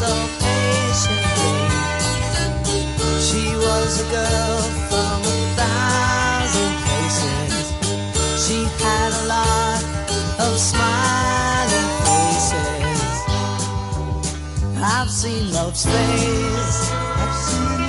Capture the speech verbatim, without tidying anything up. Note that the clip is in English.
girl patiently. She was a girl from a thousand places. She had a lot of smiling faces. I've seen love's face, I've seen